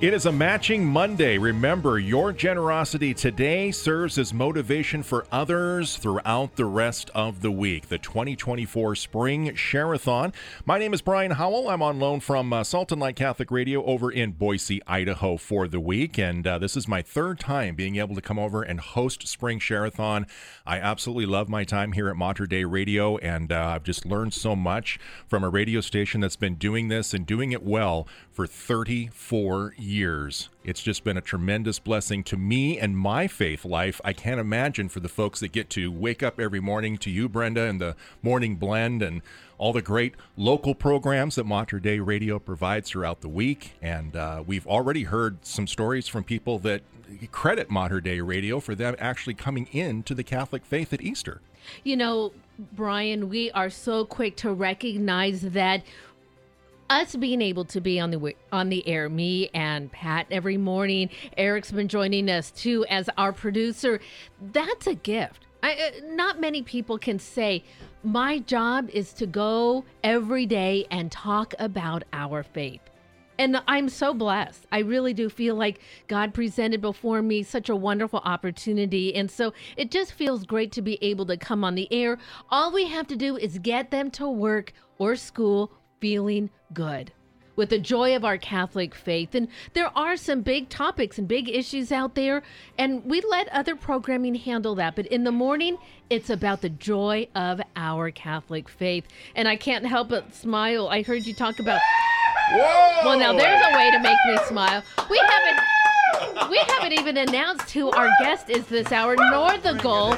It is a Matching Monday. Remember, your generosity today serves as motivation for others throughout the rest of the week. The 2024 Spring Share-a-thon. My name is Brian Howell. I'm on loan from Salt and Light Catholic Radio over in Boise, Idaho for the week. And this is my third time being able to come over and host Spring Share-a-thon. I absolutely love my time here at Mater Dei Radio, and I've just learned so much from a radio station that's been doing this and doing it well for 34 years. It's just been a tremendous blessing to me and my faith life. I can't imagine for the folks that get to wake up every morning to you, Brenda, and the Morning Blend and all the great local programs that Mater Dei Radio provides throughout the week. And we've already heard some stories from people that credit Mater Dei Radio for them actually coming into the Catholic faith at Easter. You know, Brian, we are so quick to recognize that us being able to be on the air, me and Pat every morning, Eric's been joining us too as our producer. That's a gift. Not many people can say, my job is to go every day and talk about our faith. And I'm so blessed. I really do feel like God presented before me such a wonderful opportunity. And so it just feels great to be able to come on the air. All we have to do is get them to work or school feeling good with the joy of our Catholic faith. And there are some big topics and big issues out there, and we let other programming handle that. But in the morning, it's about the joy of our Catholic faith. And I can't help but smile. I heard you talk about... Whoa! Well, now there's a way to make me smile. We haven't even announced who our guest is this hour, nor the goal.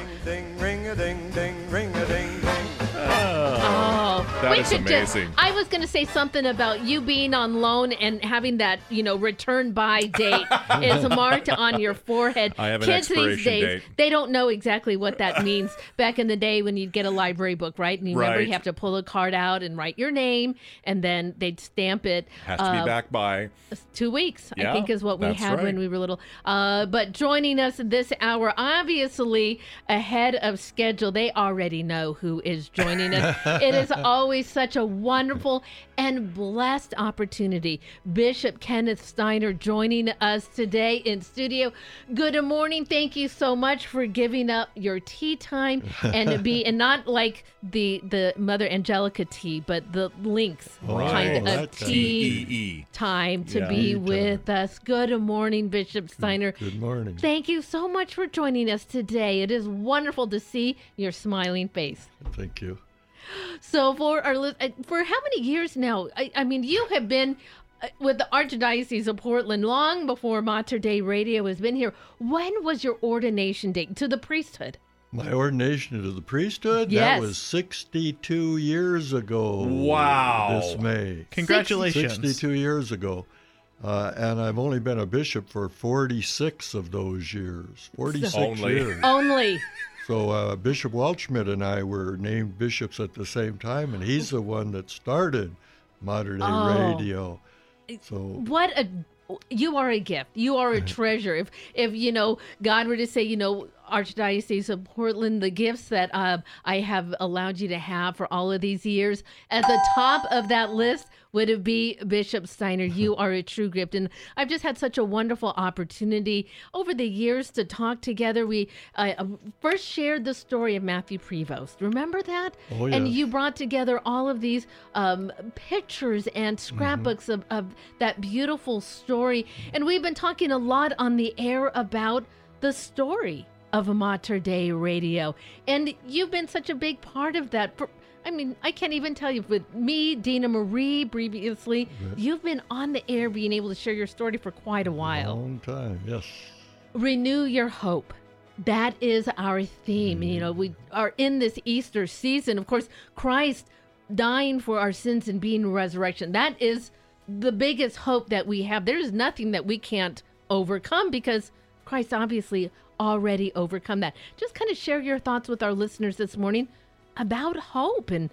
That is amazing. I was going to say something about you being on loan and having that, return by date is marked on your forehead. I have an Kids expiration these days, date. they don't know exactly what that means. Back in the day when you'd get a library book, right? And you remember Right. you have to pull a card out and write your name, and then they'd stamp it. Has to be back by 2 weeks, Yeah, I think is what we that's had right. when we were little. But joining us this hour, obviously ahead of schedule, they already know who is joining us. It is always such a wonderful and blessed opportunity. Bishop Kenneth Steiner joining us today in studio. Good morning. Thank you so much for giving up your tea time and not like the Mother Angelica tea, but the Lynx kind of That's tea TEE. time to Yeah. be Tea with us. Good morning, Bishop Steiner. Good morning. Thank you so much for joining us today. It is wonderful to see your smiling face. Thank you. So for how many years now? I mean, you have been with the Archdiocese of Portland long before Mater Dei Radio has been here. When was your ordination date to the priesthood? My ordination to the priesthood, Yes. that was 62 years ago. Wow. This May. Congratulations. 62 years ago. And I've only been a bishop for 46 of those years. 46 Only. years. Only. So Bishop Welchschmidt and I were named bishops at the same time, and he's the one that started Mater Dei Oh. Radio. So You are a gift. You are a treasure. If God were to say, Archdiocese of Portland, the gifts that I have allowed you to have for all of these years, at the top of that list would it be Bishop Steiner. You are a true gift. And I've just had such a wonderful opportunity over the years to talk together. We first shared the story of Matthew Prevost. Remember that? Oh, And yes. you brought together all of these pictures and scrapbooks of that beautiful story. And we've been talking a lot on the air about the story of Mater Dei Radio. And you've been such a big part of that. I can't even tell you, with me, Dina Marie, previously, you've been on the air being able to share your story for quite a while. long time, yes. Renew your hope. That is our theme. We are in this Easter season. Of course, Christ dying for our sins and being resurrection. That is the biggest hope that we have. There is nothing that we can't overcome because Christ obviously already overcome that. Just kind of share your thoughts with our listeners this morning about hope and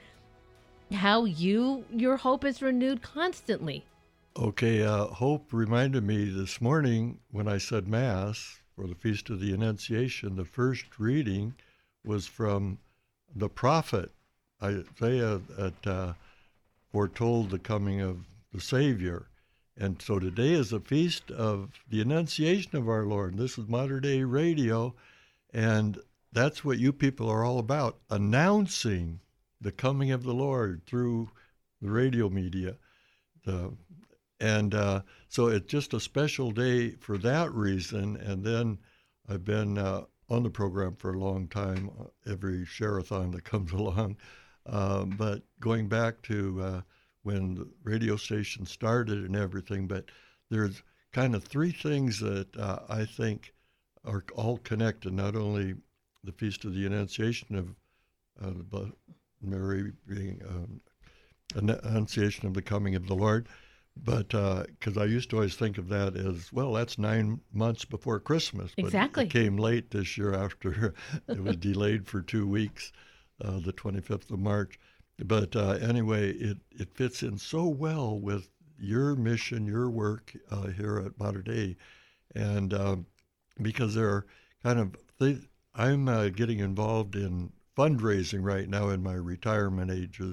how your hope is renewed constantly. Okay, Hope reminded me this morning when I said Mass for the Feast of the Annunciation, the first reading was from the prophet Isaiah that foretold the coming of the Savior. And so today is a feast of the Annunciation of our Lord. This is Modern Day Radio, and that's what you people are all about, announcing the coming of the Lord through the radio media. So it's just a special day for that reason. And then I've been on the program for a long time, every Share-a-thon that comes along. But going back to when the radio station started and everything, but there's kind of three things that I think are all connected, not only the Feast of the Annunciation of Mary being Annunciation of the coming of the Lord, but because I used to always think of that as, well, that's 9 months before Christmas. But exactly. It came late this year after it was delayed for 2 weeks, the 25th of March. But anyway, it fits in so well with your mission, your work here at Modern Day. And because there are kind of, I'm getting involved in fundraising right now in my retirement age.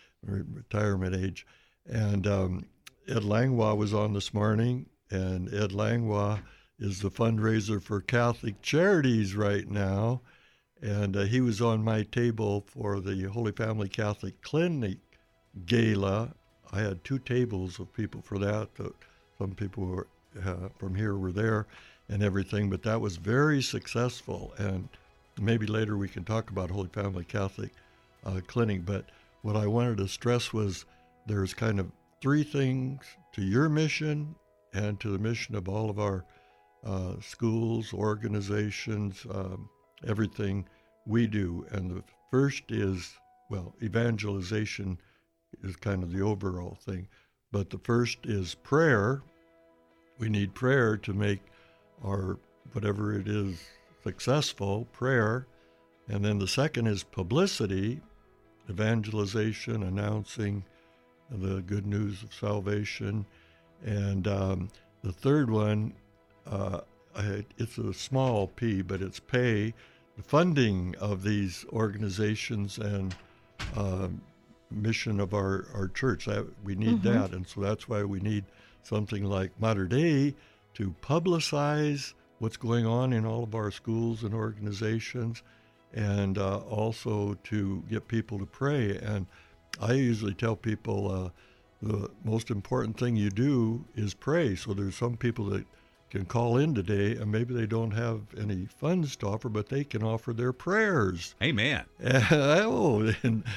And Ed Langlois was on this morning, and Ed Langlois is the fundraiser for Catholic Charities right now. And he was on my table for the Holy Family Catholic Clinic Gala. I had 2 tables of people for that. Some people were, from here were there and everything, but that was very successful. And maybe later we can talk about Holy Family Catholic Clinic. But what I wanted to stress was there's kind of 3 things to your mission and to the mission of all of our schools, organizations, everything we do. And the first is, well, evangelization is kind of the overall thing, but the first is prayer. We need prayer to make our whatever it is successful, prayer. And then the second is publicity, evangelization, announcing the good news of salvation. And the third one, it's a small p, but it's pay, the funding of these organizations and mission of our church. That we need that, and so that's why we need something like Modern Day to publicize what's going on in all of our schools and organizations, and also to get people to pray. And I usually tell people the most important thing you do is pray. So there's some people that can call in today, and maybe they don't have any funds to offer, but they can offer their prayers. Amen. So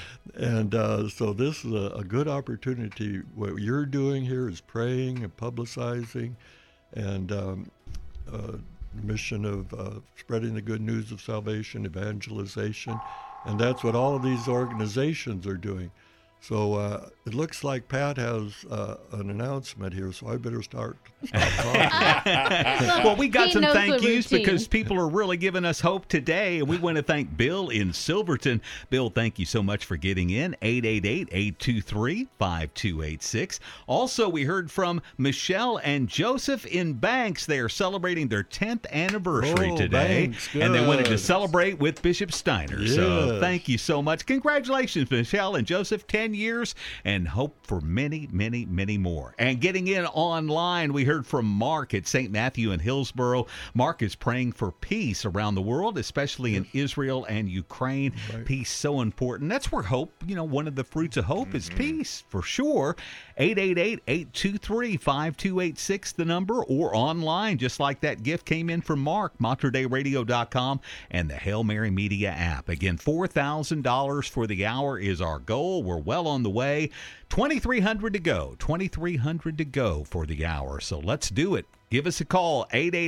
this is a good opportunity. What you're doing here is praying and publicizing, and the mission of spreading the good news of salvation, evangelization, and that's what all of these organizations are doing. So it looks like Pat has an announcement here, so I better stop talking. Well, we got some thank yous because people are really giving us hope today, and we want to thank Bill in Silverton. Bill, thank you so much for getting in. 888-823-5286. Also, we heard from Michelle and Joseph in Banks. They are celebrating their 10th anniversary today, Banks, and they wanted to celebrate with Bishop Steiner. Yes. So thank you so much. Congratulations, Michelle and Joseph, 10 years, and hope for many, many, many more. And getting in online, we heard from Mark at St. Matthew in Hillsboro. Mark is praying for peace around the world, especially in Israel and Ukraine. Right. Peace so important. That's where hope, one of the fruits of hope is peace, for sure. 888-823-5286, the number, or online, just like that gift came in from Mark, MaterDayRadio.com, and the Hail Mary Media app. Again, $4,000 for the hour is our goal. We're well on the way. 2,300 to go. 2,300 to go for the hour. So let's do it. Give us a call,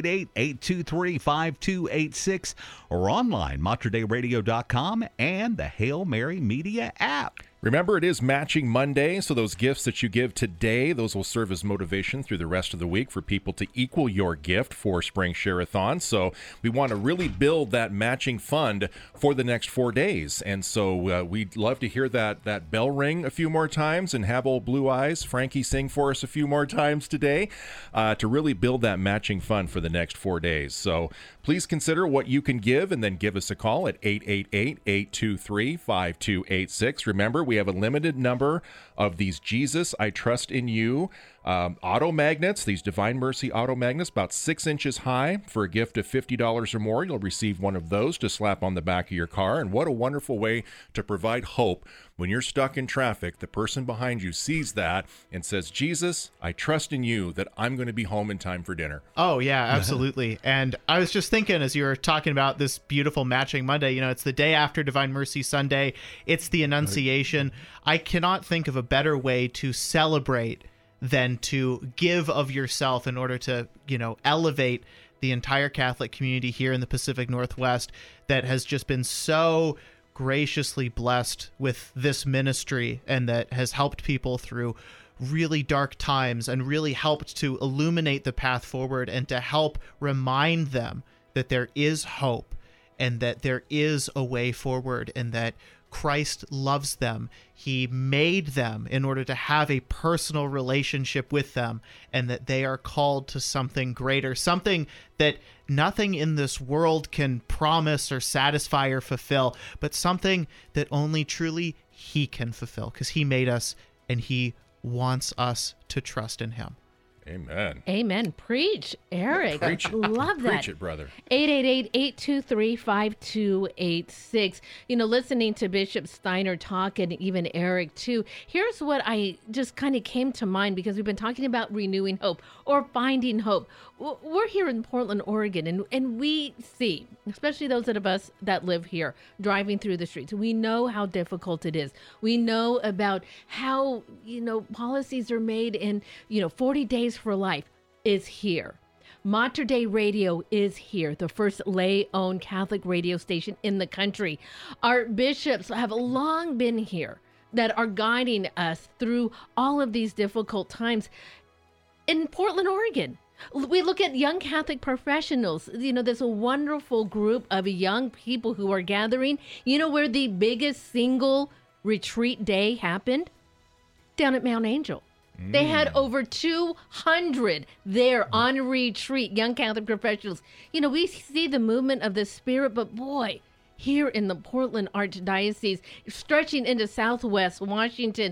888-823-5286, or online, MaterDayRadio.com, and the Hail Mary Media app. Remember, it is Matching Monday, so those gifts that you give today, those will serve as motivation through the rest of the week for people to equal your gift for Spring Share-a-thon. So we want to really build that matching fund for the next 4 days. And so we'd love to hear that bell ring a few more times and have old Blue Eyes, Frankie, sing for us a few more times today to really build that matching fund for the next 4 days. So please consider what you can give, and then give us a call at 888-823-5286. Remember, we have a limited number of these Jesus I Trust in You Auto magnets, these Divine Mercy auto magnets, about 6 inches high. For a gift of $50 or more, you'll receive one of those to slap on the back of your car. And what a wonderful way to provide hope. When you're stuck in traffic, the person behind you sees that and says, Jesus, I trust in you that I'm going to be home in time for dinner. Oh, yeah, absolutely. And I was just thinking, as you were talking about this beautiful Matching Monday, it's the day after Divine Mercy Sunday. It's the Annunciation. I cannot think of a better way to celebrate than to give of yourself in order to, elevate the entire Catholic community here in the Pacific Northwest that has just been so graciously blessed with this ministry and that has helped people through really dark times and really helped to illuminate the path forward and to help remind them that there is hope and that there is a way forward and that Christ loves them. He made them in order to have a personal relationship with them, and that they are called to something greater, something that nothing in this world can promise or satisfy or fulfill, but something that only truly He can fulfill, because He made us and He wants us to trust in Him. Amen. Amen. Preach, Eric. Preach it. Love that. Preach it, brother. 888-823-5286. Listening to Bishop Steiner talk and even Eric too, here's what I just kind of came to mind because we've been talking about renewing hope or finding hope. We're here in Portland, Oregon, and we see, especially those of us that live here, driving through the streets, we know how difficult it is. We know about how, policies are made in, 40 days for life is here. Mater Dei Radio is here, the first lay-owned Catholic radio station in the country. Our bishops have long been here that are guiding us through all of these difficult times in Portland, Oregon. We look at young Catholic professionals. There's a wonderful group of young people who are gathering. Where the biggest single retreat day happened? Down at Mount Angel. They had over 200 there on retreat, young Catholic professionals. We see the movement of the Spirit, but boy, here in the Portland Archdiocese, stretching into Southwest Washington,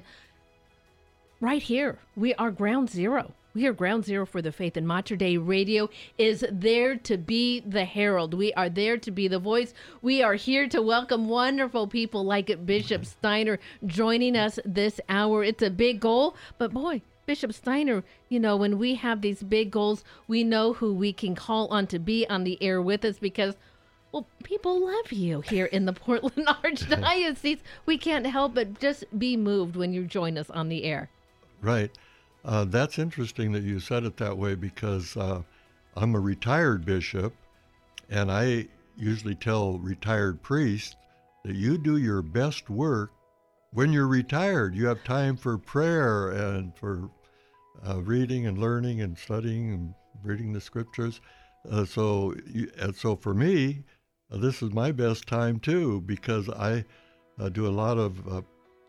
right here, we are ground zero. We are ground zero for the faith, and Mater Dei Radio is there to be the herald. We are there to be the voice. We are here to welcome wonderful people like Bishop Steiner joining us this hour. It's a big goal, but boy, Bishop Steiner, when we have these big goals, we know who we can call on to be on the air with us because, well, people love you here in the Portland Archdiocese. We can't help but just be moved when you join us on the air. Right. That's interesting that you said it that way because I'm a retired bishop, and I usually tell retired priests that you do your best work when you're retired. You have time for prayer and for reading and learning and studying and reading the scriptures. So for me, this is my best time too because I do a lot of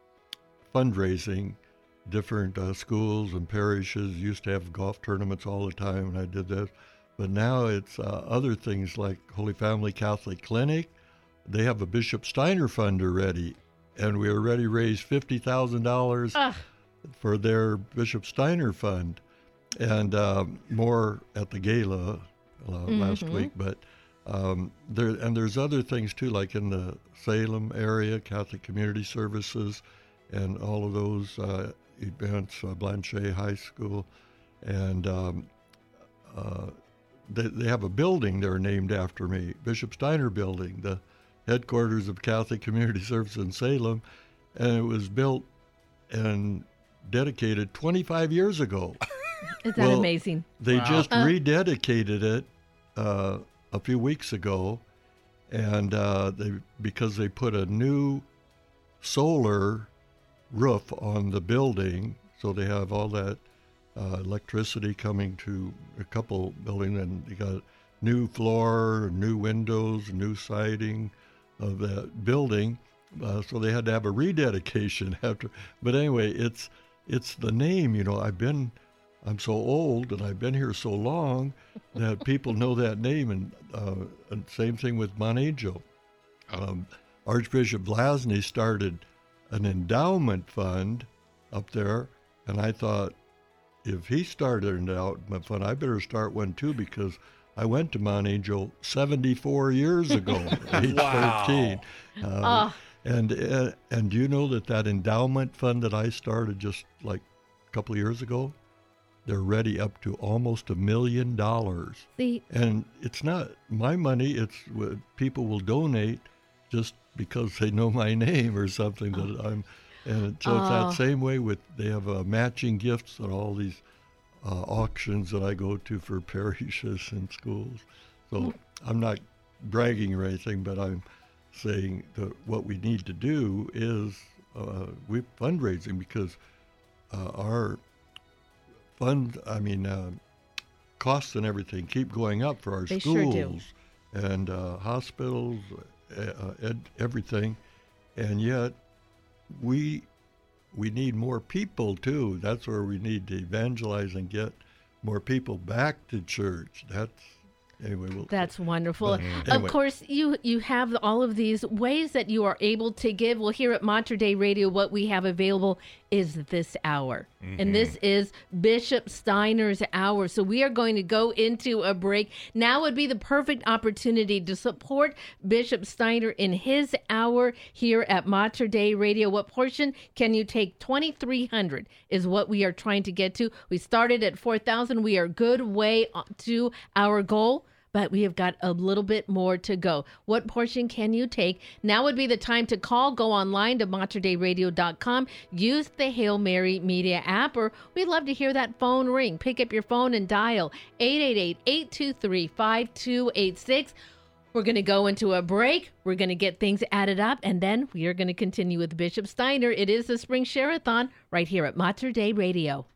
fundraising. Different schools and parishes used to have golf tournaments all the time, and I did that. But now it's other things like Holy Family Catholic Clinic. They have a Bishop Steiner Fund already, and we already raised $50,000 for their Bishop Steiner Fund, and more at the gala last week. But there's other things too, like in the Salem area, Catholic Community Services, and all of those events, Blanchet High School, and they have a building there named after me, Bishop Steiner Building, the headquarters of Catholic Community Service in Salem, and it was built and dedicated 25 years ago. Is that amazing? They just rededicated it a few weeks ago, and because they put a new solar roof on the building, so they have all that electricity coming to a couple buildings, and they got new floor, new windows, new siding of that building. So they had to have a rededication after. But anyway, it's the name. I'm so old and I've been here so long that people know that name. And same thing with Mount Angel. Archbishop Blasny started an endowment fund up there, and I thought, if he started out my fund, I better start one too, because I went to Mount Angel 74 years ago, age Wow. 13. Oh. And do you know that endowment fund that I started just like a couple of years ago, they're ready up to almost $1 million. See, And it's not my money, it's what people will donate just because they know my name or something that I'm. And so it's that same way they have matching gifts at all these auctions that I go to for parishes and schools. So I'm not bragging or anything, but I'm saying that what we need to do is we're fundraising, because our fund, costs and everything keep going up for our They schools sure do. and hospitals, everything, and yet we need more people too. That's where we need to evangelize and get more people back to church. that's wonderful. Anyway. Of course, you have all of these ways that you are able to give. Well, here at Mater Dei Radio, what we have available is this hour. And this is Bishop Steiner's hour. So we are going to go into a break. Now would be the perfect opportunity to support Bishop Steiner in his hour here at Mater Dei Radio. What portion can you take? 2,300 is what we are trying to get to. We started at 4,000. We are a good way to our goal, but we have got a little bit more to go. What portion can you take? Now would be the time to call. Go online to materdeiradio.com. Use the Hail Mary Media app, or we'd love to hear that phone ring. Pick up your phone and dial 888-823-5286. We're going to go into a break. We're going to get things added up, and then we are going to continue with Bishop Steiner. It is the Spring Share-a-thon right here at Mater Dei Radio.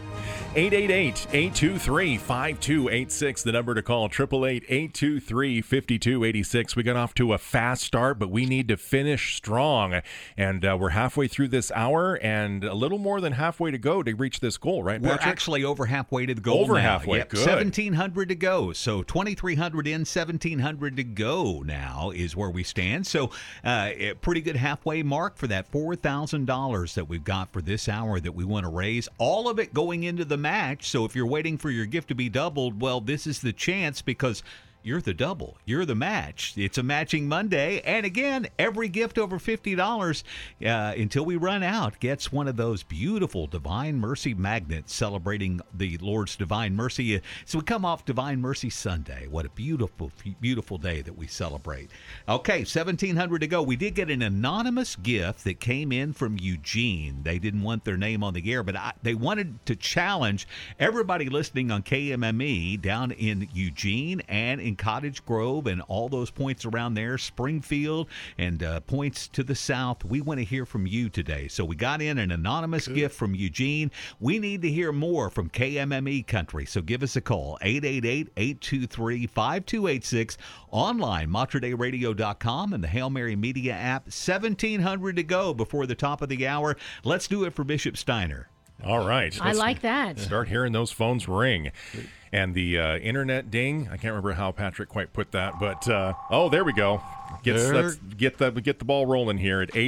888-823-5286, the number to call, 888-823-5286. We got off to a fast start, but we need to finish strong. And we're halfway through this hour and a little more than halfway to go to reach this goal, right, Patrick? We're actually over halfway to the goal Over now. halfway, Yep, good. 1,700 to go. So 2,300 in, 1,700 to go now is where we stand. So a pretty good halfway mark for that $4,000 that we've got for this hour that we want to raise. All of it going into the match. So if you're waiting for your gift to be doubled, well, this is the chance, because you're the double. You're the match. It's a matching Monday. And again, every gift over $50 until we run out gets one of those beautiful Divine Mercy magnets celebrating the Lord's Divine Mercy. So we come off Divine Mercy Sunday. What a beautiful, beautiful day that we celebrate. Okay, 1,700 to go. We did get an anonymous gift that came in from Eugene. They didn't want their name on the air, but they wanted to challenge everybody listening on KMME down in Eugene and in Cottage Grove and all those points around there, Springfield and points to the south. We want to hear from you today. So we got in an anonymous gift from Eugene. We need to hear more from KMME country. So give us a call, 888-823-5286, online, materdeiradio.com, and the Hail Mary Media app. 1,700 to go before the top of the hour. Let's do it for Bishop Steiner. All right. I like that. Start hearing those phones ring. And the internet ding, I can't remember how Patrick quite put that, but there we go. Let's get the ball rolling here at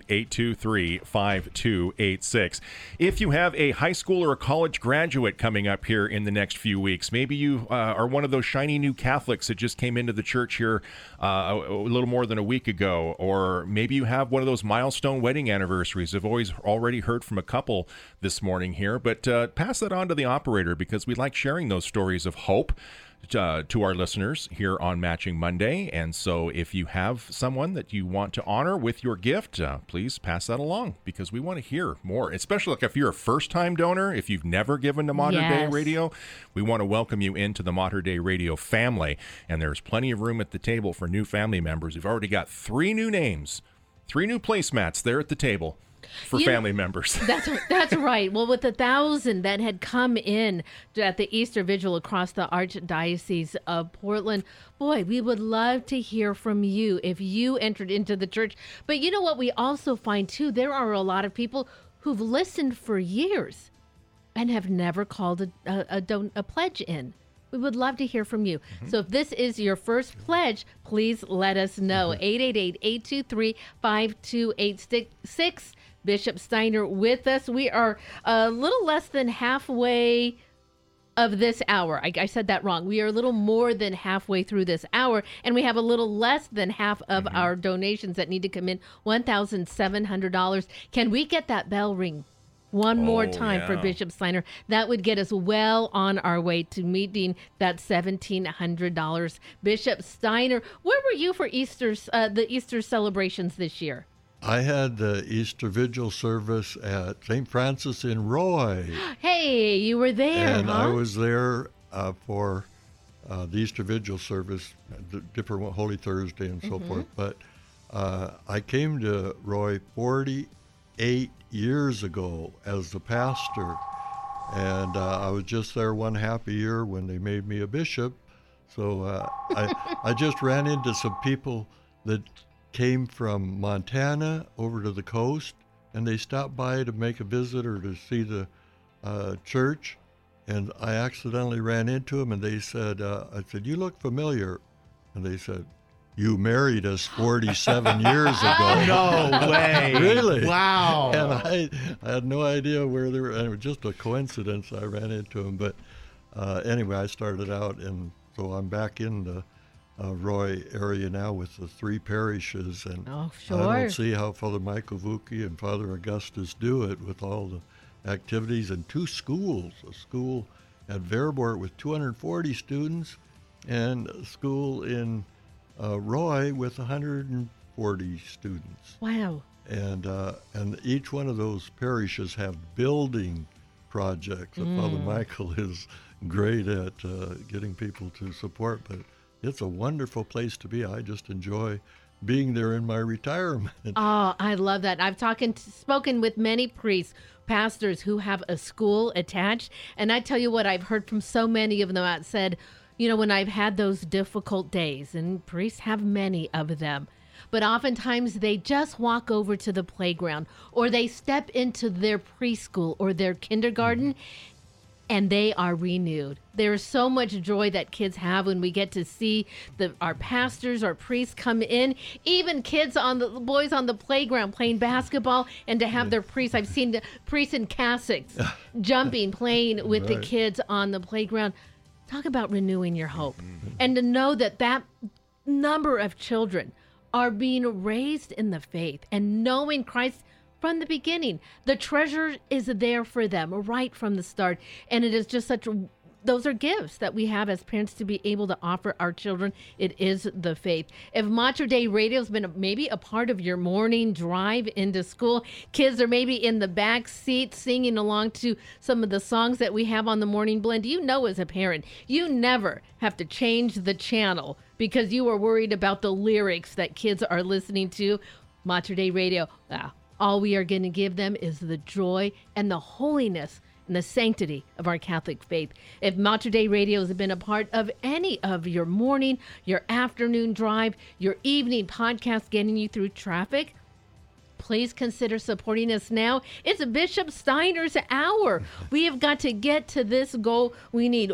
888-823-5286. If you have a high school or a college graduate coming up here in the next few weeks, maybe you are one of those shiny new Catholics that just came into the church here a little more than a week ago, or maybe you have one of those milestone wedding anniversaries. I've already heard from a couple this morning here, but pass that on to the operator, because we like sharing those stories of hope to our listeners here on Matching Monday. And so if you have someone that you want to honor with your gift, please pass that along, because we want to hear more, especially like if you're a first-time donor, if you've never given to Mater Dei Radio, we want to welcome you into the Mater Dei Radio family. And there's plenty of room at the table for new family members. We've already got 3 new names, 3 new placemats there at the table for family members. That's right. Well, with 1,000 that had come in at the Easter Vigil across the Archdiocese of Portland, boy, we would love to hear from you if you entered into the church. But you know what we also find, too? There are a lot of people who've listened for years and have never called a pledge in. We would love to hear from you. So if this is your first pledge, please let us know. 888-823-5286. Bishop Steiner with us. We are a little less than halfway of this hour. I said that wrong. We are a little more than halfway through this hour, and we have a little less than half of our donations that need to come in, $1,700. Can we get that bell ring one more time for Bishop Steiner? That would get us well on our way to meeting that $1,700. Bishop Steiner, where were you for the Easter celebrations this year? I had the Easter Vigil service at St. Francis in Roy. Hey, you were there, And huh? I was there for the Easter Vigil service, the different Holy Thursday and so forth. But I came to Roy 48 years ago as the pastor. And I was just there one happy year when they made me a bishop. So I just ran into some people that came from Montana over to the coast, and they stopped by to make a visit or to see the church, and I accidentally ran into them, and they said, I said, "You look familiar," and they said, "You married us 47 years ago." No way. Really? Wow. And I had no idea where they were, and it was just a coincidence I ran into them. But anyway, I started out, and so I'm back in the Roy area now with the 3 parishes, and Oh, sure. I don't see how Father Michael Vuki and Father Augustus do it with all the activities, and 2 schools, a school at Verboort with 240 students and a school in Roy with 140 students. Wow. And each one of those parishes have building projects. And Father Michael is great at getting people to support, but it's a wonderful place to be. I just enjoy being there in my retirement. Oh, I love that. I've spoken with many priests, pastors who have a school attached, and I tell you what, I've heard from so many of them that said, when I've had those difficult days, and priests have many of them, but oftentimes they just walk over to the playground or they step into their preschool or their kindergarten, and they are renewed. There is so much joy that kids have when we get to see our pastors, our priests come in, even boys on the playground playing basketball, and to have their priests. I've seen the priests in cassocks jumping, playing with the kids on the playground. Talk about renewing your hope. And to know that number of children are being raised in the faith and knowing Christ from the beginning. The treasure is there for them right from the start. And it is just those are gifts that we have as parents to be able to offer our children. It is the faith. If Mater Dei Radio has been maybe a part of your morning drive into school, kids are maybe in the back seat singing along to some of the songs that we have on the Morning Blend. As a parent, you never have to change the channel because you are worried about the lyrics that kids are listening to. Mater Dei Radio, all we are going to give them is the joy and the holiness and the sanctity of our Catholic faith. If Mater Dei Radio has been a part of any of your morning, your afternoon drive, your evening podcast getting you through traffic, please consider supporting us now. It's Bishop Steiner's hour. We have got to get to this goal. We need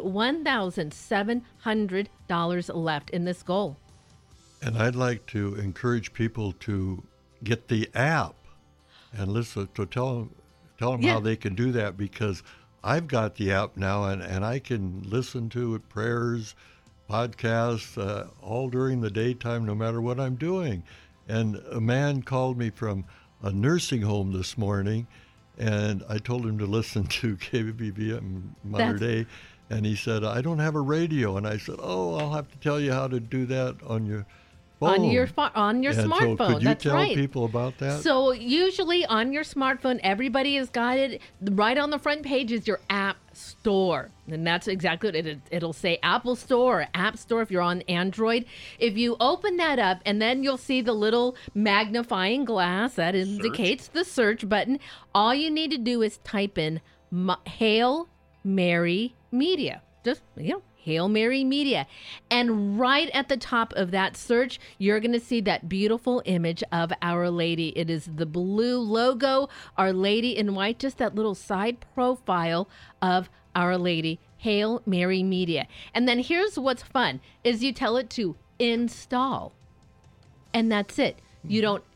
$1,700 left in this goal. And I'd like to encourage people to get the app and listen to tell them how they can do that, because I've got the app now and I can listen to it, prayers, podcasts, all during the daytime, no matter what I'm doing. And a man called me from a nursing home this morning, and I told him to listen to KBBV and Mater Dei, and he said, "I don't have a radio." And I said, "Oh, I'll have to tell you how to do that on your phone." On your And smartphone. so could you That's tell right. people about that? So usually on your smartphone, everybody has got it. Right on the front page is your app store. And that's exactly what it'll say Apple Store or App Store if you're on Android. If you open that up, and then you'll see the little magnifying glass that indicates the search button. All you need to do is type in Hail Mary Media. Just, Hail Mary Media. And right at the top of that search, you're going to see that beautiful image of Our Lady. It is the blue logo, Our Lady in white, just that little side profile of Our Lady, Hail Mary Media. And then here's what's fun, is you tell it to install. And that's it. You don't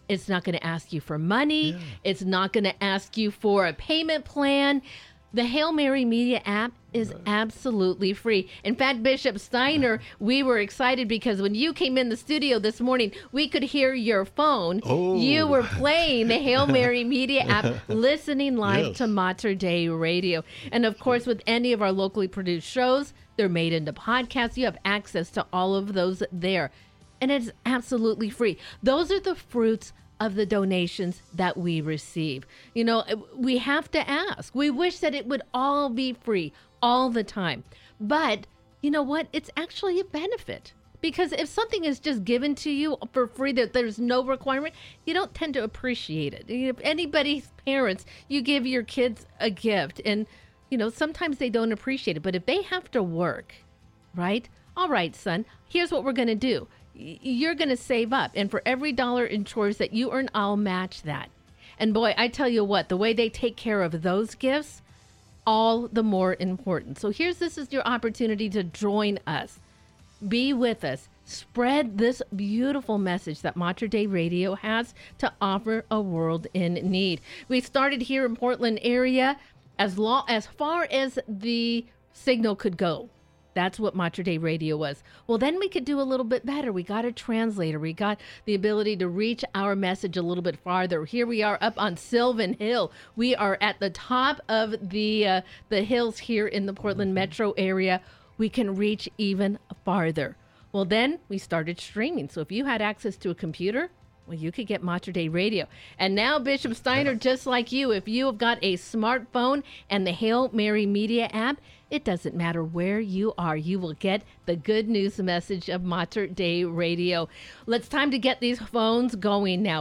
It's not going to ask you for money. Yeah. It's not going to ask you for a payment plan. The Hail Mary Media app is absolutely free. In fact, Bishop Steiner, we were excited because when you came in the studio this morning, we could hear your phone. Oh. You were playing the Hail Mary Media app, listening live to Mater Dei Radio. And of course, with any of our locally produced shows, they're made into podcasts. You have access to all of those there. And it's absolutely free. Those are the fruits of the donations that we receive. You know, we have to ask. We wish that it would all be free all the time. But you know what? It's actually a benefit. Because if something is just given to you for free, that there's no requirement, you don't tend to appreciate it. If anybody's parents, you give your kids a gift and, you know, sometimes they don't appreciate it. But if they have to work, right? All right, son, here's what we're going to do. You're going to save up. And for every dollar in chores that you earn, I'll match that. And boy, I tell you what, the way they take care of those gifts, all the more important. So this is your opportunity to join us. Be with us. Spread this beautiful message that Mater Dei Radio has to offer a world in need. We started here in Portland area as far as the signal could go. That's what Mater Dei Radio was. Well, then we could do a little bit better. We got a translator. We got the ability to reach our message a little bit farther. Here we are up on Sylvan Hill. We are at the top of the hills here in the Portland metro area. We can reach even farther. Well, then we started streaming. So if you had access to a computer, well, you could get Mater Dei Radio. And now, Bishop Steiner, just like you, if you have got a smartphone and the Hail Mary Media app, it doesn't matter where you are. You will get the good news message of Mater Dei Radio. It's time to get these phones going now.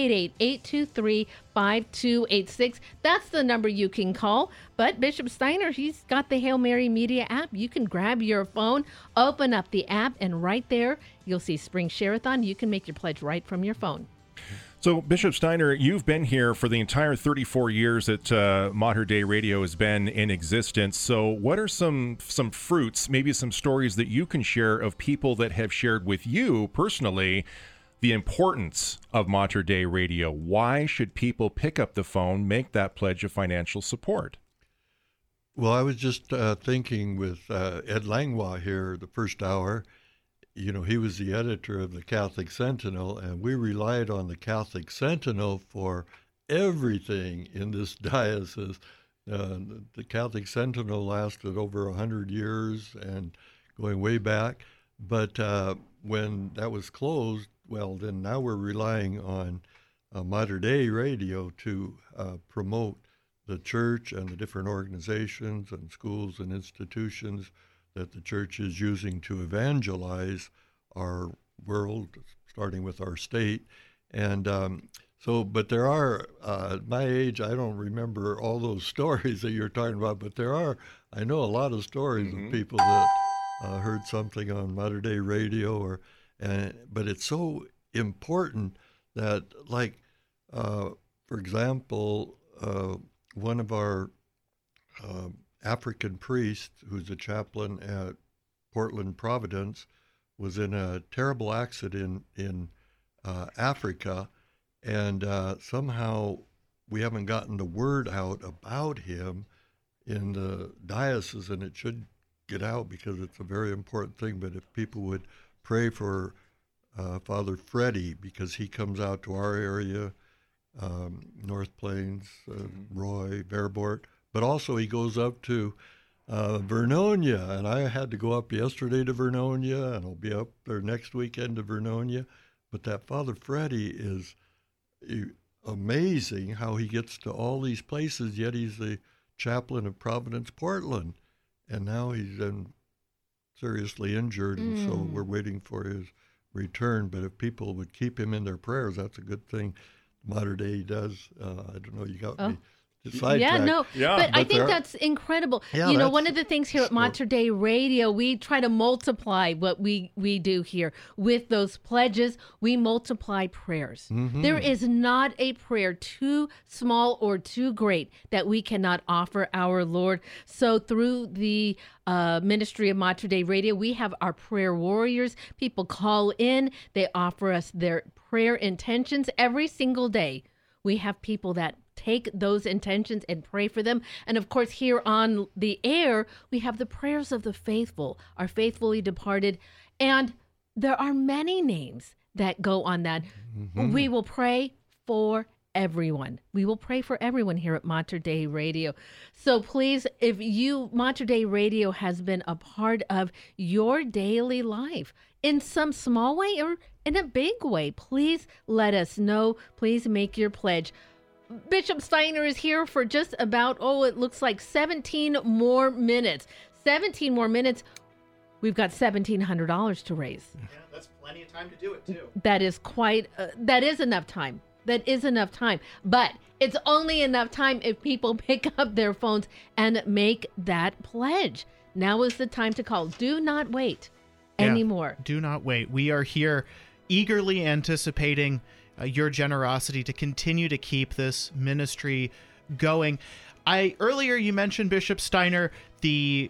888-823-5286. That's the number you can call. But Bishop Steiner, he's got the Hail Mary Media app. You can grab your phone, open up the app, and right there, you'll see Spring Share-a-thon. You can make your pledge right from your phone. So, Bishop Steiner, you've been here for the entire 34 years that Mater Dei Radio has been in existence. So what are some fruits, maybe some stories that you can share of people that have shared with you personally the importance of Mater Dei Radio? Why should people pick up the phone, make that pledge of financial support? Well, I was just thinking with Ed Langlois here the first hour. You know, he was the editor of the Catholic Sentinel, and we relied on the Catholic Sentinel for everything in this diocese. The Catholic Sentinel lasted over 100 years and going way back. But when that was closed, well, then now we're relying on Mater Dei Radio to promote the church and the different organizations and schools and institutions that the church is using to evangelize our world, starting with our state. And but there are, at my age, I don't remember all those stories that you're talking about, but I know a lot of stories of people that heard something on Mater Dei Radio, but it's so important that, like, for example, one of our African priest, who's a chaplain at Portland Providence, was in a terrible accident in Africa, and somehow we haven't gotten the word out about him in the diocese, and it should get out because it's a very important thing. But if people would pray for Father Freddie, because he comes out to our area, North Plains, Roy, Verboort, but also he goes up to Vernonia, and I had to go up yesterday to Vernonia, and I'll be up there next weekend to Vernonia. But that Father Freddie is amazing how he gets to all these places, yet he's the chaplain of Providence, Portland. And now he's seriously injured, and so we're waiting for his return. But if people would keep him in their prayers, that's a good thing. Mater Dei does. I don't know, you got me sidetrack. But I But think there- that's incredible. Yeah, One that's- of the things here at Mater Dei Radio, we try to multiply what we do here. With those pledges, we multiply prayers. There is not a prayer too small or too great that we cannot offer our Lord. So through the ministry of Mater Dei Radio, we have our prayer warriors. People call in, they offer us their prayer intentions every single day. We have people that take those intentions and pray for them. And of course, here on the air, we have the prayers of the faithful, our faithfully departed. And there are many names that go on that. We will pray for everyone. We will pray for everyone here at Mater Dei Radio. So please, if Mater Dei Radio has been a part of your daily life in some small way or in a big way, please let us know. Please make your pledge. Bishop Steiner is here for just about, it looks like 17 more minutes. 17 more minutes. We've got $1,700 to raise. Yeah, that's plenty of time to do it, too. That is that is enough time. That is enough time. But it's only enough time if people pick up their phones and make that pledge. Now is the time to call. Do not wait anymore. Do not wait. We are here eagerly anticipating your generosity to continue to keep this ministry going. Earlier you mentioned, Bishop Steiner, the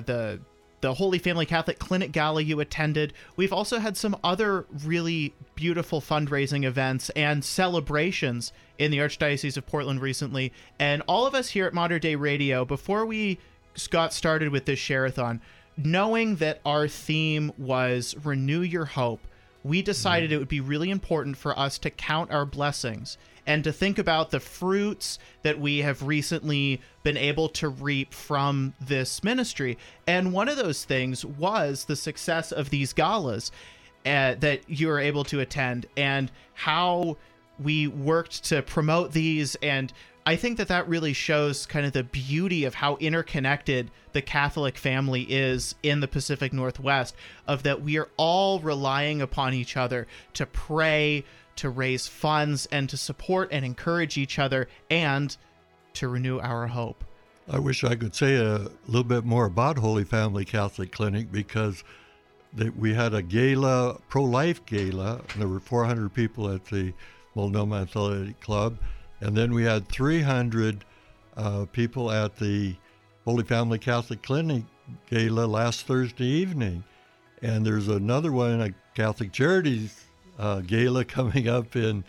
Holy Family Catholic Clinic Gala you attended. We've also had some other really beautiful fundraising events and celebrations in the Archdiocese of Portland recently. And all of us here at Mater Dei Radio, before we got started with this share-a-thon, knowing that our theme was Renew Your Hope, we decided it would be really important for us to count our blessings and to think about the fruits that we have recently been able to reap from this ministry. And one of those things was the success of these galas that you were able to attend and how we worked to promote these. And I think that really shows kind of the beauty of how interconnected the Catholic family is in the Pacific Northwest, of that we are all relying upon each other to pray, to raise funds, and to support and encourage each other, and to renew our hope. I wish I could say a little bit more about Holy Family Catholic Clinic, because we had a gala, pro-life gala, and there were 400 people at the Multnomah Athletic Club. And then we had 300 people at the Holy Family Catholic Clinic Gala last Thursday evening. And there's another one, a Catholic Charities Gala coming up in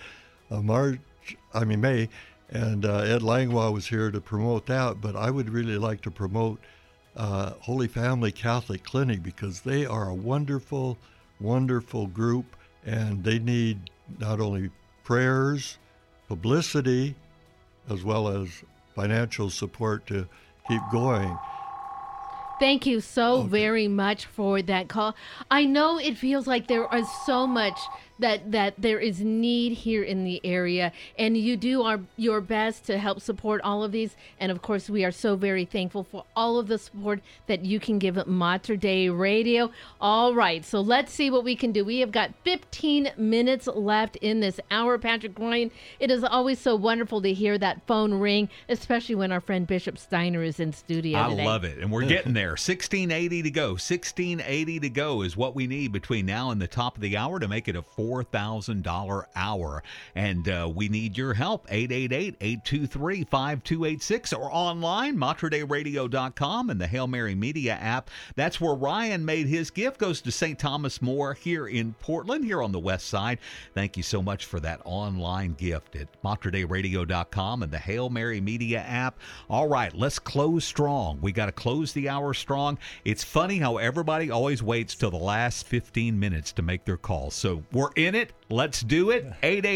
May. And Ed Langlois was here to promote that. But I would really like to promote Holy Family Catholic Clinic, because they are a wonderful, wonderful group. And they need not only prayers, publicity, as well as financial support to keep going. Thank you so very much for that call. I know it feels like there is so much that there is need here in the area, and you do your best to help support all of these. And of course, we are so very thankful for all of the support that you can give at Mater Dei Radio. All right, so let's see what we can do. We have got 15 minutes left in this hour. Patrick Ryan, it is always so wonderful to hear that phone ring, especially when our friend Bishop Steiner is in studio today. I love it, and we're getting there. 1680 to go. 1680 to go is what we need between now and the top of the hour to make it a $4,000 hour. And we need your help. 888-823-5286 or online, materdeiradio.com, and the Hail Mary Media app. That's where Ryan made his gift. Goes to St. Thomas More here in Portland, here on the west side. Thank you so much for that online gift at materdeiradio.com and the Hail Mary Media app. All right, let's close strong. We got to close the hour strong. It's funny how everybody always waits till the last 15 minutes to make their call. So we're in it. Let's do it.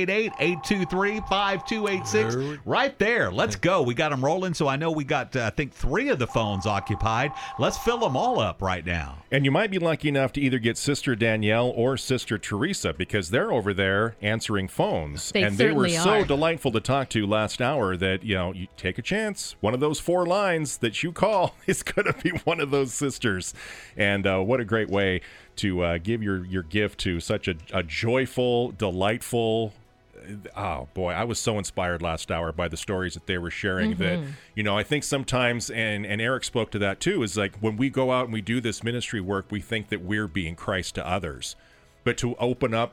888-823-5286. Right there. Let's go. We got them rolling. So I know we got, I think, 3 of the phones occupied. Let's fill them all up right now. And you might be lucky enough to either get Sister Danielle or Sister Teresa, because they're over there answering phones. They and they were certainly so are. delightful to talk to last hour that, you take a chance. One of those 4 lines that you call is going to be one of those sisters. And what a great way to give your gift to such a joyful, delightful, oh boy, I was so inspired last hour by the stories that they were sharing that, I think sometimes, and Eric spoke to that too, is like when we go out and we do this ministry work, we think that we're being Christ to others. But to open up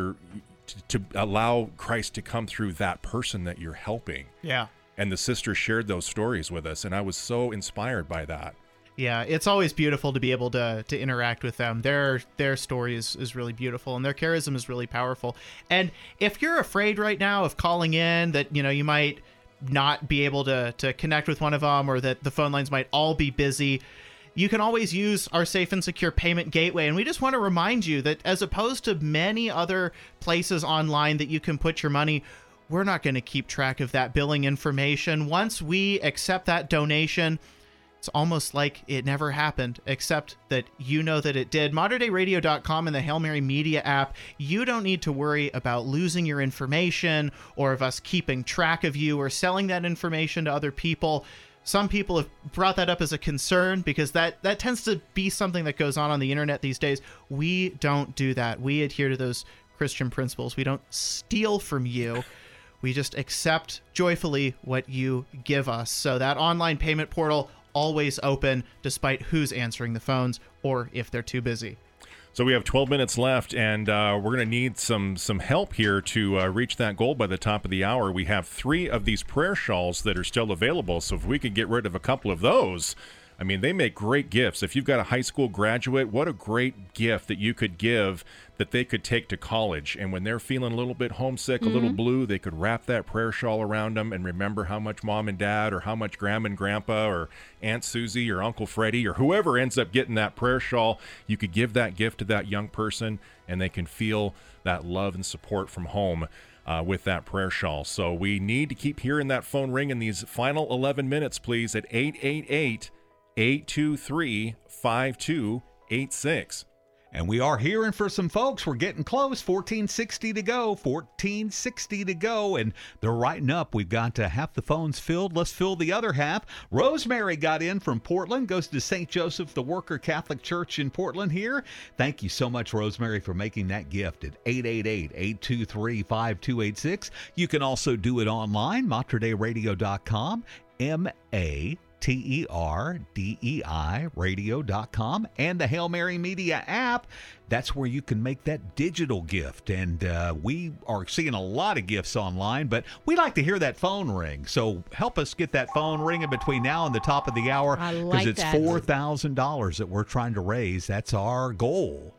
to allow Christ to come through that person that you're helping. Yeah. And the sister shared those stories with us, and I was so inspired by that. Yeah, it's always beautiful to be able to interact with them. Their story is really beautiful, and their charism is really powerful. And if you're afraid right now of calling in, that you might not be able to connect with one of them, or that the phone lines might all be busy, you can always use our safe and secure payment gateway. And we just want to remind you that as opposed to many other places online that you can put your money, we're not going to keep track of that billing information. Once we accept that donation, it's almost like it never happened, except that you know that it did. ModernDayRadio.com and the Hail Mary Media app, you don't need to worry about losing your information or of us keeping track of you or selling that information to other people. Some people have brought that up as a concern because that tends to be something that goes on the internet these days. We don't do that. We adhere to those Christian principles. We don't steal from you. We just accept joyfully what you give us. So that online payment portal, always open despite who's answering the phones or if they're too busy. So we have 12 minutes left, and we're going to need some help here to reach that goal by the top of the hour. We have 3 of these prayer shawls that are still available, so if we could get rid of a couple of those, I mean, they make great gifts. If you've got a high school graduate, what a great gift that you could give that they could take to college. And when they're feeling a little bit homesick, a little blue, they could wrap that prayer shawl around them and remember how much mom and dad, or how much grandma and grandpa, or Aunt Susie, or Uncle Freddie, or whoever ends up getting that prayer shawl, you could give that gift to that young person, and they can feel that love and support from home with that prayer shawl. So we need to keep hearing that phone ring in these final 11 minutes, please, at 888-823-5286. And we are hearing for some folks. We're getting close. 1460 to go. 1460 to go. And they're writing up. We've got half the phones filled. Let's fill the other half. Rosemary got in from Portland. Goes to St. Joseph the Worker Catholic Church in Portland here. Thank you so much, Rosemary, for making that gift at 888-823-5286. You can also do it online, MaterDeiRadio.com, MaterDei radio.com, and the Hail Mary Media app. That's where you can make that digital gift. And we are seeing a lot of gifts online, but we like to hear that phone ring. So help us get that phone ringing between now and the top of the hour, because it's $4,000 that we're trying to raise. That's our goal.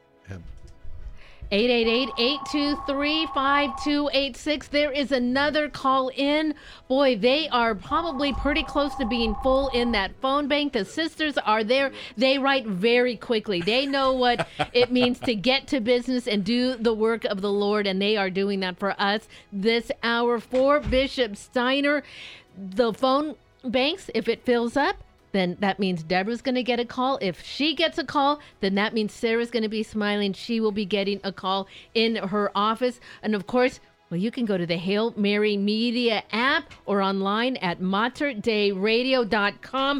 888-823-5286. There is another call in. Boy, they are probably pretty close to being full in that phone bank. The sisters are there. They write very quickly. They know what it means to get to business and do the work of the Lord, and they are doing that for us this hour. For Bishop Steiner, the phone banks, if it fills up, then that means Deborah's going to get a call. If she gets a call, then that means Sarah's going to be smiling. She will be getting a call in her office. And of course, well, you can go to the Hail Mary Media app or online at MaterDeiRadio.com.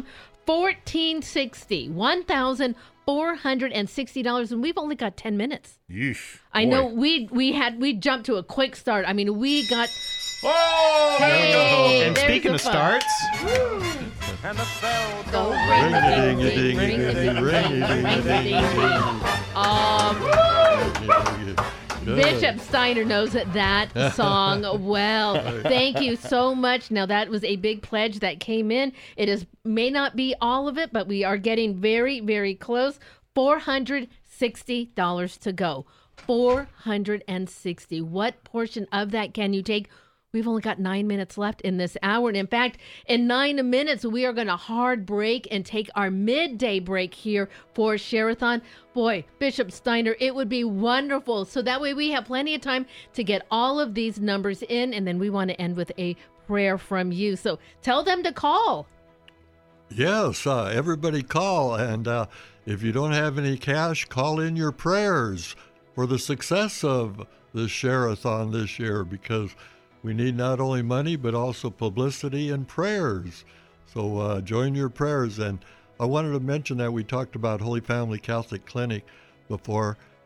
1,460, and we've only got 10 minutes. Yeesh. I know we jumped to a quick start. I mean, we got. Oh, Hey, And there's speaking the of fun. starts, Go Bishop Steiner knows that song well. Thank you so much. Now, that was a big pledge that came in. May not be all of it, but we are getting very, very close. $460 to go. $460. What portion of that can you take? We've only got 9 minutes left in this hour. And in fact, in 9 minutes, we are going to hard break and take our midday break here for Share-a-thon. Boy, Bishop Steiner, it would be wonderful. So that way we have plenty of time to get all of these numbers in. And then we want to end with a prayer from you. So tell them to call. Yes, everybody call. And if you don't have any cash, call in your prayers for the success of the Share-a-thon this year, because we need not only money, but also publicity and prayers. So join your prayers. And I wanted to mention that we talked about Holy Family Catholic Clinic before.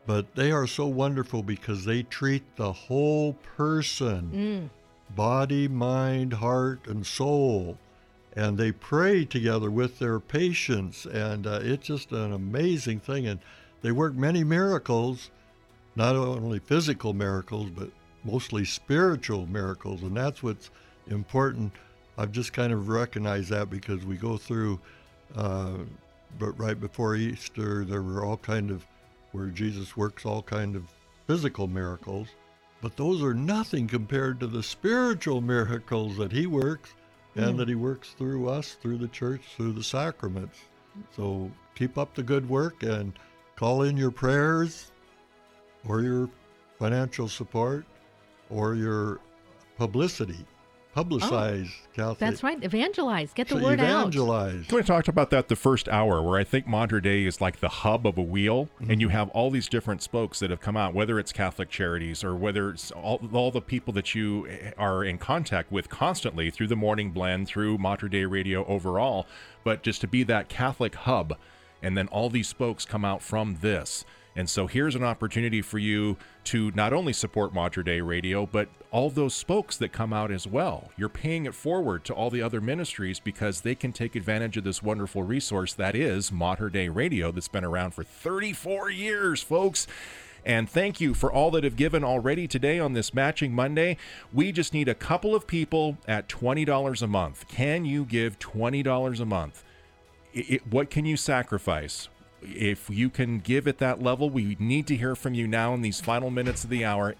but they are so wonderful because they treat the whole person, body, mind, heart, and soul. And they pray together with their patients, and it's just an amazing thing. And they work many miracles, not only physical miracles, but mostly spiritual miracles, and that's what's important. I've just kind of recognized that because we go through, but right before Easter, there were all kind of, where Jesus works all kind of physical miracles, but those are nothing compared to the spiritual miracles that he works, and that he works through us, through the church, through the sacraments. So keep up the good work and call in your prayers or your financial support or your publicity. Publicize Catholic. That's right. Evangelize. Get the word out. Evangelize. We talked about that the first hour, where I think Mater Dei is like the hub of a wheel, and you have all these different spokes that have come out, whether it's Catholic Charities or whether it's all the people that you are in contact with constantly through the Morning Blend, through Mater Dei Radio overall, but just to be that Catholic hub, and then all these spokes come out from this. And so here's an opportunity for you to not only support Mater Dei Radio, but all those spokes that come out as well. You're paying it forward to all the other ministries because they can take advantage of this wonderful resource that is Mater Dei Radio, that's been around for 34 years, folks. And thank you for all that have given already today on this Matching Monday. We just need a couple of people at $20 a month. Can you give $20 a month? What can you sacrifice? If you can give at that level, we need to hear from you now in these final minutes of the hour.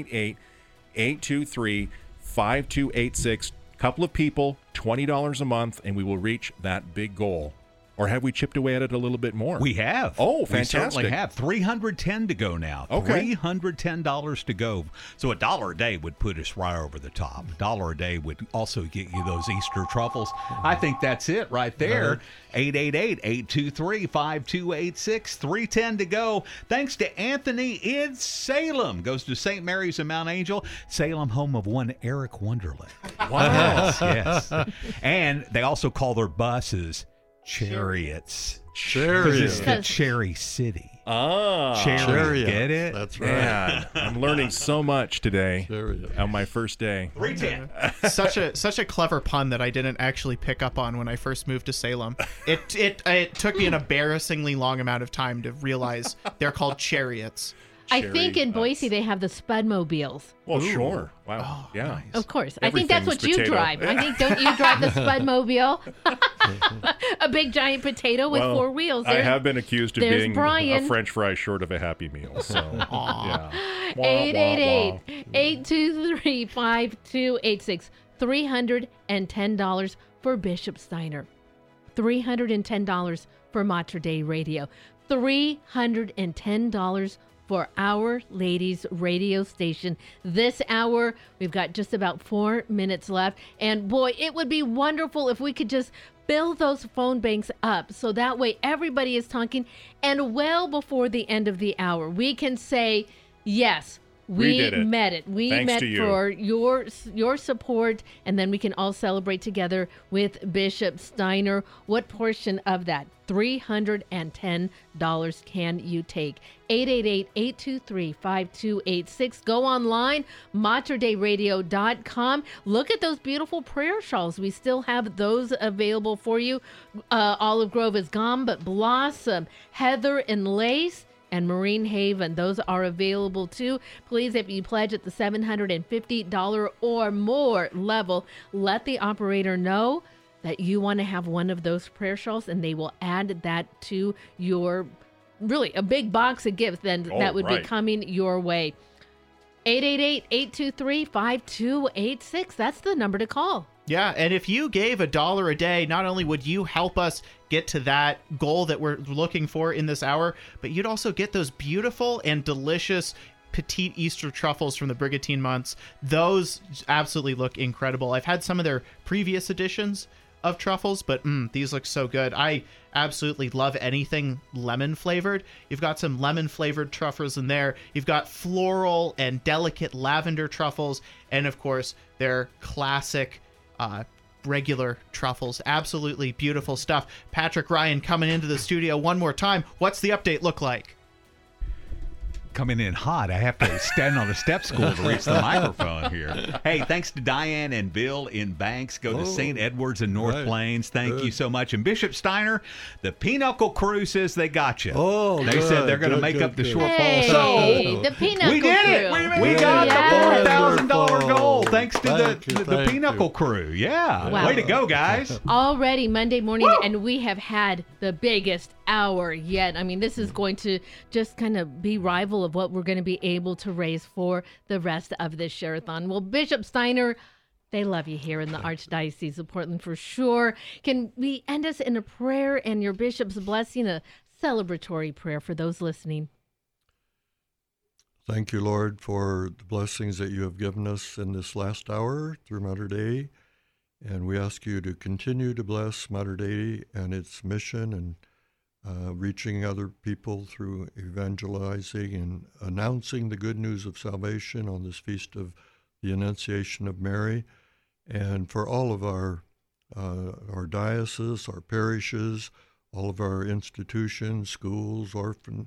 888-823-5286. Couple of people, $20 a month, and we will reach that big goal. Or have we chipped away at it a little bit more? We have. Oh, fantastic. We certainly have. $310 to go now. Okay. $310 to go. So $1 a day would put us right over the top. $1 a day would also get you those Easter truffles. I think that's it right there. 888-823-5286. $310 to go. Thanks to Anthony in Salem. Goes to St. Mary's in Mount Angel. Salem, home of one Eric Wonderland. Wow. Yes. And they also call their buses chariots. Because it's the Cherry City. Cherry. Get it? That's right. Man, I'm learning so much today on my first day. 310. Such a clever pun that I didn't actually pick up on when I first moved to Salem. It took me an embarrassingly long amount of time to realize they're called chariots. I think in Boise they have the Spudmobiles. Well, sure. Wow. Yeah. Nice. Of course. I think that's what you Everything's drive. potato. I think, don't you drive the Spudmobile? A big giant potato with four wheels. I have been accused of there's being Brian. a French fry short of a Happy Meal. So, yeah. 888-823-5286. $310 for Bishop Steiner. $310 for Mater Dei Radio. $310 for Our Ladies radio station. This hour, we've got just about 4 minutes left. And boy, it would be wonderful if we could just fill those phone banks up so that way everybody is talking. And well before the end of the hour, we can say, yes, we did it. met it. We Thanks met to you. for your support, and then we can all celebrate together with Bishop Steiner. What portion of that $310 can you take? 888-823-5286. Go online, materdeiradio.com. Look at those beautiful prayer shawls. We still have those available for you. Olive Grove is gone, but Blossom, Heather and Lace, and Marine Haven, those are available too. Please, if you pledge at the $750 or more level, let the operator know that you want to have one of those prayer shawls, and they will add that to your, really, a big box of gifts then that would be coming your way. 888-823-5286. That's the number to call. Yeah, and if you gave $1 a day, not only would you help us get to that goal that we're looking for in this hour, but you'd also get those beautiful and delicious petite Easter truffles from the Brigantine Months. Those absolutely look incredible. I've had some of their previous editions of truffles, but these look so good. I absolutely love anything lemon flavored. You've got some lemon flavored truffles in there. You've got floral and delicate lavender truffles, and of course their classic regular truffles. Absolutely beautiful stuff. Patrick Ryan coming into the studio one more time. What's the update look like? coming in hot. I have to stand on a step stool to reach the microphone here. Hey, thanks to Diane and Bill in Banks. Go to St. Edwards in North Plains. Thank you so much. And Bishop Steiner, the Pinochle crew says they got you. Oh, they said they're going to make up the shortfall. Hey, So the Pinochle we did it. crew. We got Yes. the $4,000 goal thanks to Thank you, the thank Pinochle you. crew. Yeah. Wow. Way to go, guys. Already Monday morning, and we have had the biggest hour yet. I mean, this is going to just kind of be rival of what we're going to be able to raise for the rest of this Share-a-thon. Well, Bishop Steiner, they love you here in the Archdiocese of Portland for sure. Can we end us in a prayer and your bishop's blessing, a celebratory prayer for those listening? Thank you, Lord, for the blessings that you have given us in this last hour through Mater Dei. And we ask you to continue to bless Mater Dei and its mission and reaching other people through evangelizing and announcing the good news of salvation on this feast of the Annunciation of Mary. And for all of our dioceses, our parishes, all of our institutions, schools, orphan,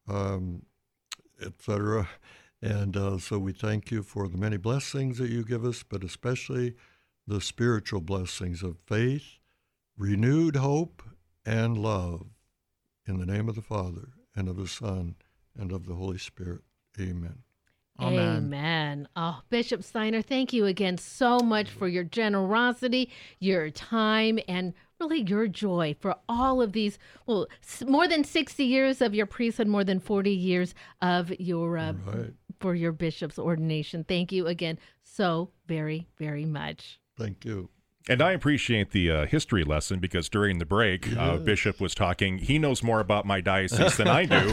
etc. And so we thank you for the many blessings that you give us, but especially the spiritual blessings of faith, renewed hope, and love. In the name of the Father, and of the Son, and of the Holy Spirit. Amen. Amen. Amen. Oh, Bishop Steiner, thank you again so much for your generosity, your time, and really your joy for all of these, well, more than 60 years of your priesthood, more than 40 years of your, for your bishop's ordination. Thank you again so very, very much. Thank you. And I appreciate the history lesson because during the break, Bishop was talking. He knows more about my diocese than I do.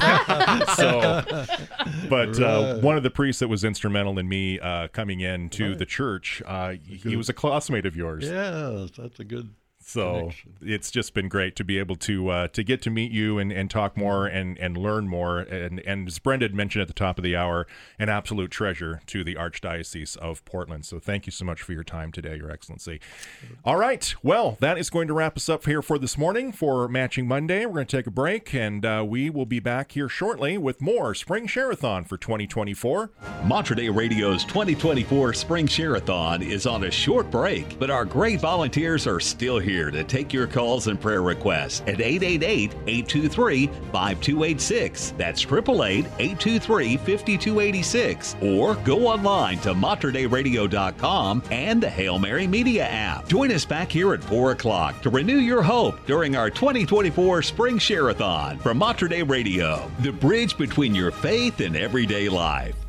But one of the priests that was instrumental in me coming into the church, he was a classmate of yours. Yes, that's a good. So connection. It's just been great to be able to get to meet you and talk more and learn more. And as Brenda had mentioned at the top of the hour, an absolute treasure to the Archdiocese of Portland. So thank you so much for your time today, Your Excellency. All right. Well, that is going to wrap us up here for this morning for Matching Monday. We're going to take a break, and we will be back here shortly with more Spring Share-a-thon for 2024. Mater Dei Radio's 2024 Spring Share-a-thon is on a short break, but our great volunteers are still here to take your calls and prayer requests at 888-823-5286. That's 888-823-5286. Or go online to materdeiradio.com and the Hail Mary Media app. Join us back here at 4 o'clock to renew your hope during our 2024 Spring Share-a-thon from Mater Dei Radio, the bridge between your faith and everyday life.